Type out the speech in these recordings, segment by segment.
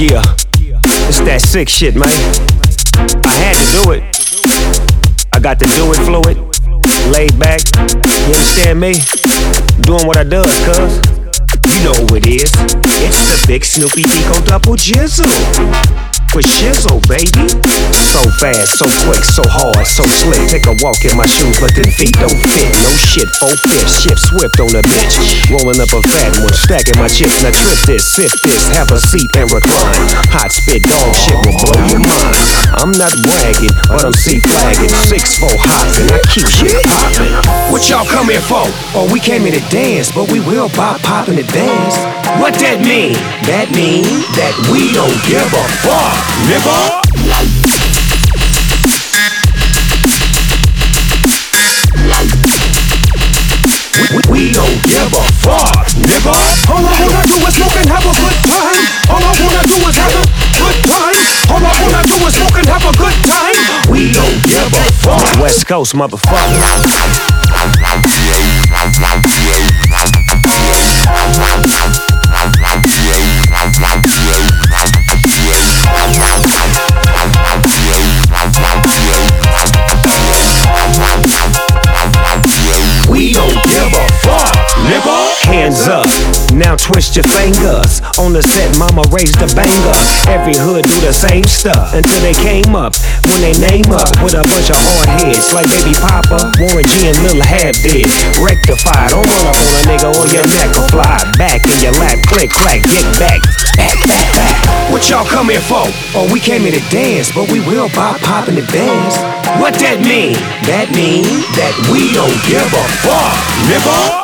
Yeah, it's that sick shit, man. I had to do it. I got to do it fluid, laid back. You understand me? Doing what I does, cuz. You know who it is. It's the Big Snoopy Eco Double Jizzle. For shizzle, baby. So fast, so quick, so hard, so slick. Take a walk in my shoes, but them feet don't fit. No shit, 4-5, shift swift on the bitch. Rolling up a fat one, stacking my chips. Now trip this, sip this, have a seat and recline. Hot spit dog shit will blow your mind. I'm not bragging, but I'm C-flagging. 6'4" hopping, I keep shit popping. What y'all come here for? Oh, we came here to dance, but we will bop, pop in advance. What that mean? That mean that we don't give a fuck, nigga. We don't give a fuck, nigga. All I wanna do is smoke and have a good time. All I wanna do is have a good time. All I wanna do is smoke and have a good time. We don't give a fuck. West Coast motherfucker. We don't give a fuck, nigga. Hands up, now twist your fingers. On the set, mama raised the banger. Every hood do the same stuff until they came up. When they name up with a bunch of hard heads like Baby Papa, Warren G and Lil Hab did. Rectify, don't run up on a nigga or your neck will fly back in your lap. Click, clack, get back. Back, back, back. What y'all come here for? Oh, we came here to dance, but we will bop, pop in advance. What that mean? That mean that we don't give a fuck, nigga.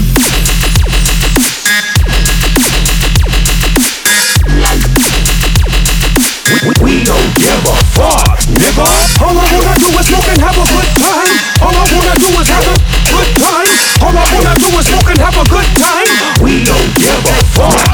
We don't give a fuck, nigga. All I wanna do is smoke and have a good time. All I wanna do is have a good time. All I wanna do is smoke and have a good time. We don't give a fuck.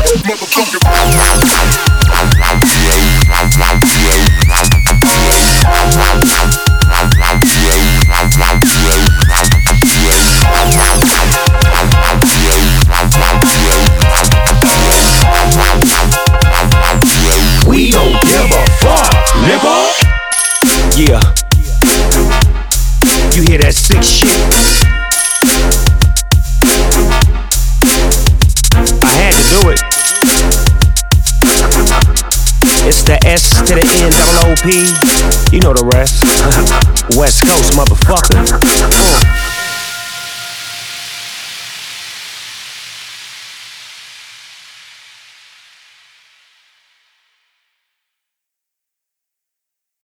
We don't give a fuck, nigga. Yeah. You hear that sick shit? I had to do it. It's the S to the N, double O-P. You know the rest. West Coast motherfucker.